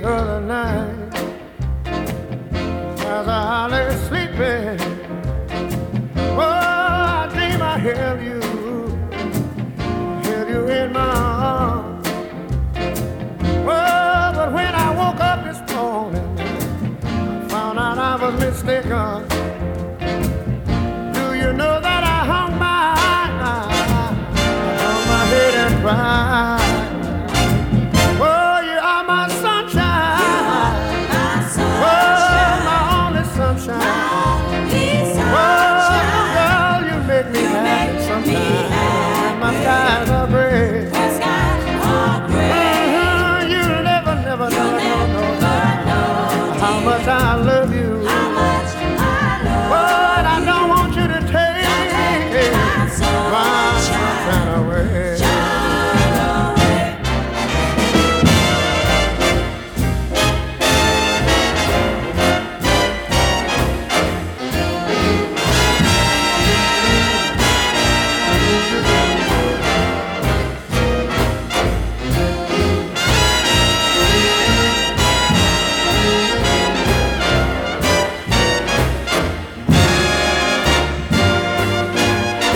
other night as I lay sleeping. Oh, I dream I held you in my arms. Oh, but when I woke up this morning, I found out I was mistaken. Do you know that I hung my head and cried? My skies are gray. You'll never know how much I love you. But I don't want you to take my sunshine away.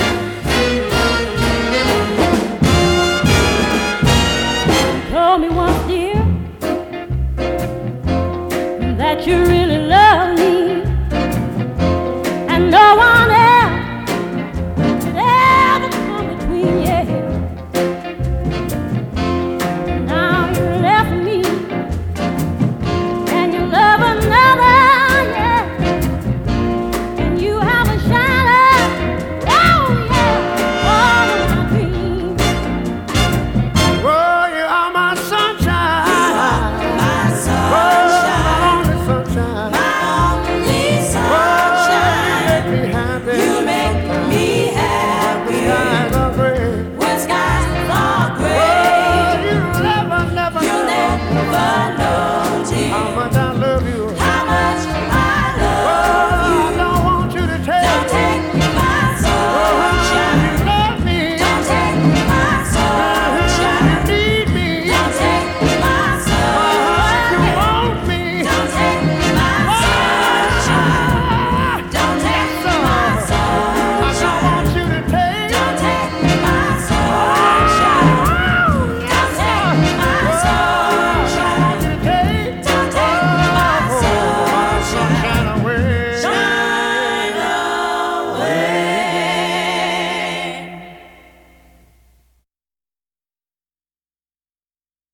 Told me one